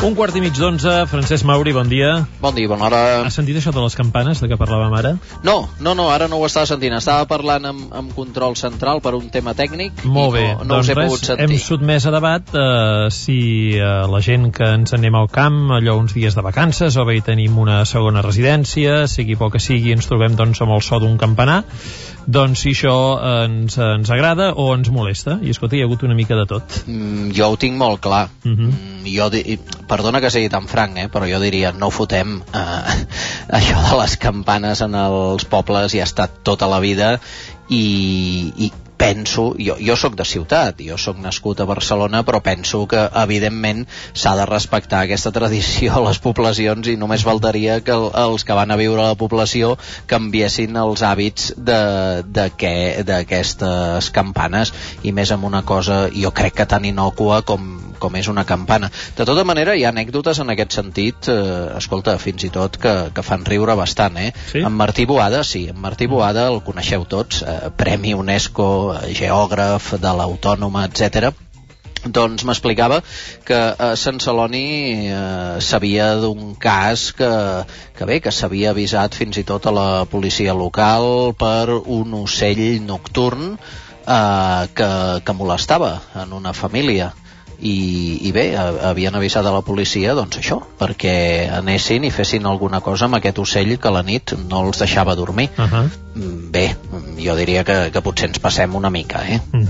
11:15, Francesc Mauri, bon dia. Bon dia, bona hora. Has sentit això de les campanes de què parlàvem ara? No, ara no ho estava sentint. Estava parlant amb control central per un tema tècnic. Molt bé, no us he pogut sentir. Hem sotmès a debat si la gent que ens anem al camp, allò uns dies de vacances, o bé hi tenim una segona residència, sigui poc que sigui, ens trobem doncs amb el so d'un campanar, doncs si això ens agrada o ens molesta. I escolta, hi ha hagut una mica de tot. Jo ho tinc molt clar. Perdona que sigui tan franc, però jo diria, no ho fotem. Això de les campanes en els pobles hi ha estat tota la vida i penso, jo sóc de ciutat, jo sóc nascut a Barcelona, però penso que evidentment s'ha de respectar aquesta tradició a les poblacions i només faltaria que els que van a viure a la població canviessin els hàbits d'aquestes campanes, i més amb una cosa jo crec que tan innòcua com és una campana. De tota manera, hi ha anècdotes en aquest sentit, escolta, fins i tot que fan riure bastant, Sí? En Martí Boada, sí, en Martí Boada el coneixeu tots, Premi UNESCO, geògraf de l'Autònoma, etc. Doncs m'explicava que a Sant Celoni sabia d'un cas que s'havia avisat fins i tot a la policia local per un ocell nocturn que molestava en una família. I bé, havien avisat a la policia, doncs això, perquè anessin i fessin alguna cosa amb aquest ocell que a la nit no els deixava dormir. Bé, jo diria que potser ens passem una mica,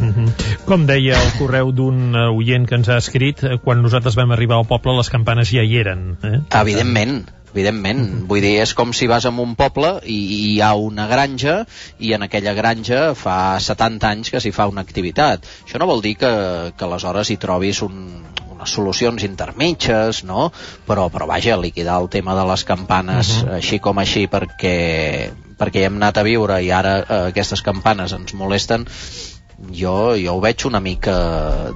Com deia el correu d'un oient que ens ha escrit, quan nosaltres vam arribar al poble les campanes ja hi eren. Evidentment, vull dir, és com si vas a un poble i hi ha una granja i en aquella granja fa 70 anys que s'hi fa una activitat. Això no vol dir que aleshores hi trobis unes solucions intermitges, no? Però vaja, liquidar el tema de les campanes així com així perquè hi hem anat a viure i ara aquestes campanes ens molesten, jo ho veig una mica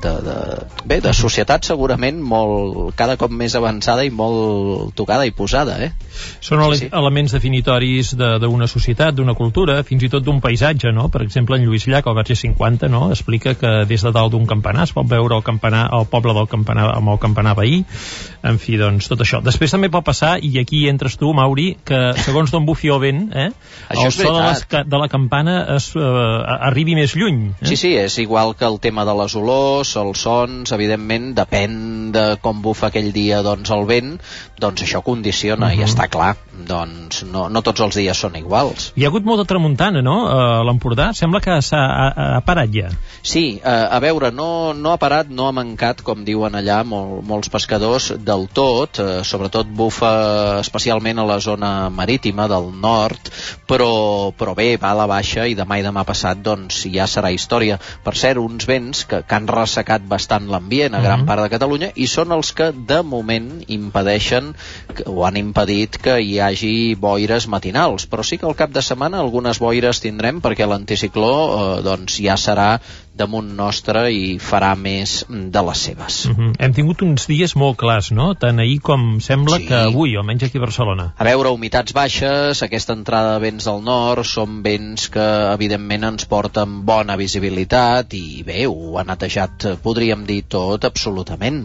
de societat segurament cada cop més avançada i molt tocada i posada, Són elements definitoris d'una societat, d'una cultura, fins i tot d'un paisatge, no? Per exemple, en Lluís Llach, al Verger 50, no? Explica que des de dalt d'un campanar es pot veure el poble del campanar amb el campanar veí. En fi, doncs, tot això. Després també pot passar, i aquí entres tu, Mauri, que segons d'on bufi el vent, el so de la campana arribi més lluny. Sí, és igual que el tema de les olors, els sons, evidentment, depèn de com bufa aquell dia el vent, doncs això condiciona, i està clar, doncs no tots els dies són iguals. Hi ha hagut molta tramuntana, no?, a l'Empordà? Sembla que ha parat ja. Sí, a veure, no ha parat, no ha mancat, com diuen allà molts pescadors, del tot, sobretot bufa especialment a la zona marítima del nord, però bé, va a la baixa i demà passat doncs ja serà història. Per cert, uns vents que han ressecat bastant l'ambient a gran part de Catalunya i són els que de moment impedeixen o han impedit que hi hagi boires matinals, però sí que al cap de setmana algunes boires tindrem perquè l'anticicló doncs ja serà damunt nostre i farà més de les seves. Hem tingut uns dies molt clars, no? Tant ahir com sembla que avui, almenys aquí a Barcelona. A veure, humitats baixes, aquesta entrada de vents del nord, són vents que evidentment ens porten bona visibilitat i bé, ho ha netejat, podríem dir tot, absolutament.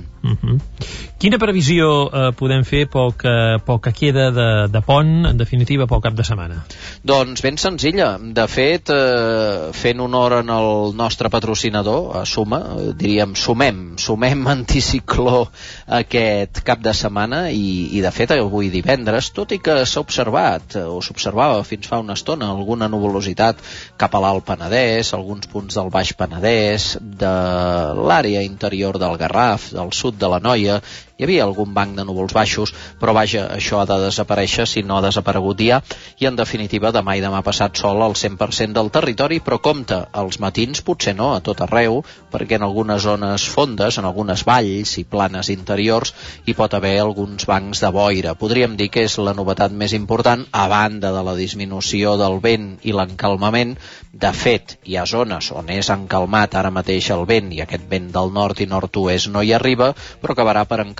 Quina previsió podem fer pel que queda de pont, en definitiva, pel cap de setmana? Doncs ben senzilla. De fet, fent honor en el nostre patrocinador, Suma, diríem, sumem anticicló aquest cap de setmana i de fet avui divendres, tot i que s'ha observat o s'observava fins fa una estona alguna nuvolositat cap a l'Alt Penedès, alguns punts del Baix Penedès, de l'àrea interior del Garraf, del sud de l'Anoia, hi havia algun banc de núvols baixos, però vaja, això ha de desaparèixer si no ha desaparegut ja, i en definitiva demà i demà passat sol al 100% del territori, però compte, als matins potser no a tot arreu, perquè en algunes zones fondes, en algunes valls i planes interiors, hi pot haver alguns bancs de boira. Podríem dir que és la novetat més important, a banda de la disminució del vent i l'encalmament. De fet, hi ha zones on és encalmat ara mateix el vent i aquest vent del nord i nord-oest no hi arriba, però acabarà per encalmar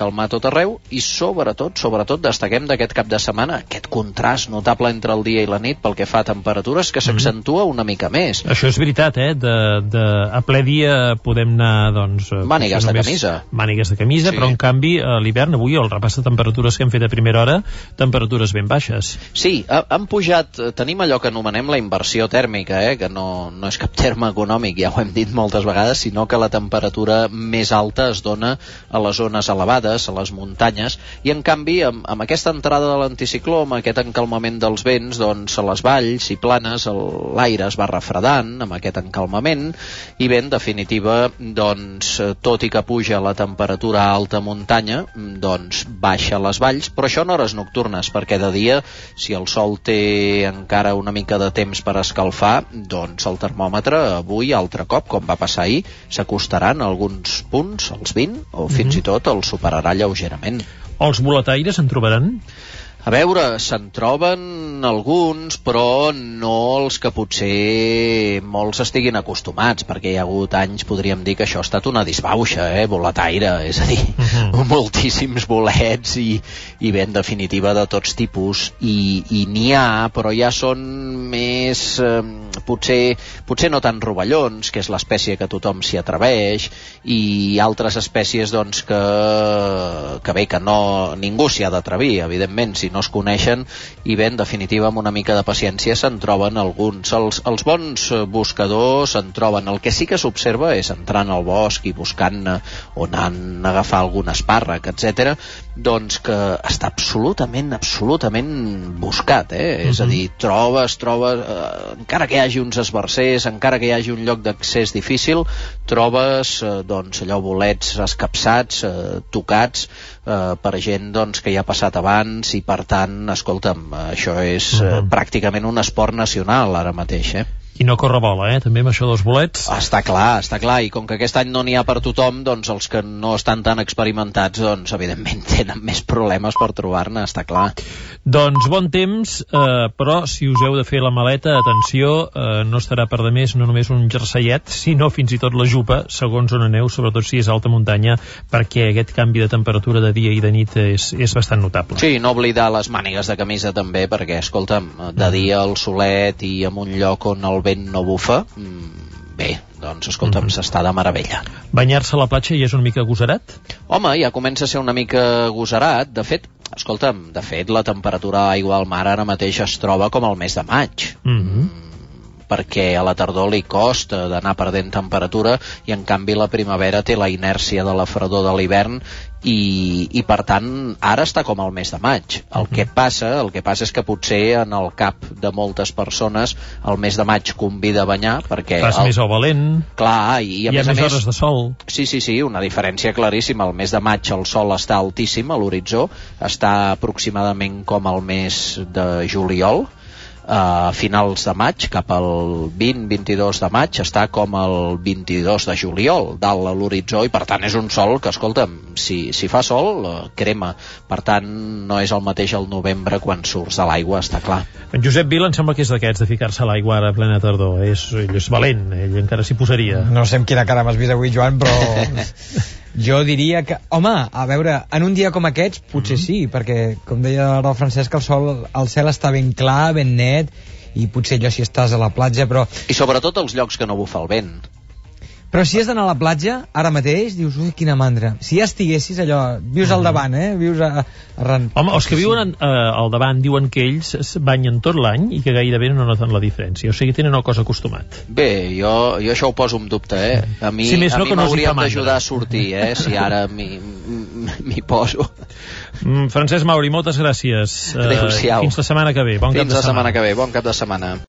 calmar tot arreu, i sobretot destaquem d'aquest cap de setmana aquest contrast notable entre el dia i la nit pel que fa a temperatures, que s'accentua una mica més. Això és veritat, a ple dia podem anar, doncs... Mànigues de camisa. Mànigues de camisa, sí. Però en canvi a l'hivern, avui, el repàs de temperatures que hem fet a primera hora, temperatures ben baixes. Sí, han pujat, tenim allò que anomenem la inversió tèrmica, que no és cap terme econòmic, ja ho hem dit moltes vegades, sinó que la temperatura més alta es dona a les zones elevades, a les muntanyes, i en canvi, amb aquesta entrada de l'anticicló, amb aquest encalmament dels vents, doncs a les valls i planes l'aire es va refredant amb aquest encalmament, i bé, en definitiva, doncs, tot i que puja la temperatura a alta muntanya, doncs baixa a les valls, però això en hores nocturnes, perquè de dia, si el sol té encara una mica de temps per escalfar, doncs el termòmetre avui, altre cop, com va passar ahir, s'acostaran a alguns punts, als 20, o fins i tot el superarà lleugerament. Els boletaires en trobaran? A veure, se'n troben alguns, però no els que potser molts estiguin acostumats, perquè hi ha hagut anys, podríem dir, que això ha estat una disbauxa, boletaire, és a dir, moltíssims bolets i bé, en definitiva, de tots tipus, i n'hi ha, però ja són més, potser no tan rovellons, que és l'espècie que tothom s'hi atreveix, i altres espècies, doncs, que bé, que no, ningú s'hi ha d'atrevir, evidentment, si no es coneixen, i bé, en definitiva, amb una mica de paciència se'n troben alguns. Els bons buscadors se'n troben. El que sí que s'observa és entrant al bosc i buscant on han agafar algun espàrrec, etc., doncs que està absolutament buscat, és a dir, trobes, encara que hi hagi uns esbarzers, encara que hi hagi un lloc d'accés difícil, trobes, doncs, allò, bolets escapçats, tocats, per gent, doncs, que hi ha passat abans, i per tant, escolta'm, això és pràcticament un esport nacional ara mateix, I no corre bola, també amb això dels bolets. Està clar, i com que aquest any no n'hi ha per tothom, doncs els que no estan tan experimentats, doncs evidentment tenen més problemes per trobar-ne, està clar. Doncs bon temps, però si us heu de fer la maleta, atenció, no estarà per de més no només un jerseiet, sinó fins i tot la jupa, segons on aneu, sobretot si és alta muntanya, perquè aquest canvi de temperatura de dia i de nit és bastant notable. Sí, no oblidar les mànigues de camisa també, perquè, escolta'm, de dia el solet i en un lloc on el vent no bufa, bé, doncs, escolta'm, s'està de meravella. Banyar-se a la platja ja és una mica agosarat? Home, ja comença a ser una mica agosarat. De fet, escolta'm, la temperatura d'aigua al mar ara mateix es troba com al mes de maig. Perquè a la tardor li costa d'anar perdent temperatura, i en canvi la primavera té la inèrcia de la fredor de l'hivern, i per tant ara està com al mes de maig. El que passa és que potser en el cap de moltes persones el mes de maig convida a banyar, perquè fas més al valent, clar, i a més hores de sol. Sí, una diferència claríssima. El mes de maig el sol està altíssim a l'horitzó, està aproximadament com el mes de juliol, a finals de maig, cap al 20-22 de maig, està com el 22 de juliol, dalt a l'horitzó, i per tant és un sol que, escolta'm, si fa sol, crema. Per tant, no és el mateix el novembre quan surts de l'aigua, està clar. En Josep Vila em sembla que és d'aquests de ficar-se a l'aigua ara a plena tardor. Ell és valent, ell encara s'hi posaria. No sé amb quina cara m'has vist avui, Joan, però... Jo diria que, home, a veure, en un dia com aquests, potser sí, perquè, com deia el Francesc, el cel està ben clar, ben net, i potser allò si estàs a la platja, però... I sobretot els llocs que no bufa el vent. Però si has d'anar a la platja, ara mateix, dius, ui, quina mandra. Si ja estiguessis allò, vius al davant, vius arran... Home, els que viuen al davant diuen que ells es banyen tot l'any i que gairebé no noten la diferència. O sigui, tenen el cos acostumat. Bé, jo això ho poso en dubte, A mi, sí, a mi m'haurien d'ajudar a sortir, si ara m'hi poso. Francesc Mauri, moltes gràcies. Adéu-siau. Fins la setmana que ve. Fins la setmana que ve. Bon cap de setmana.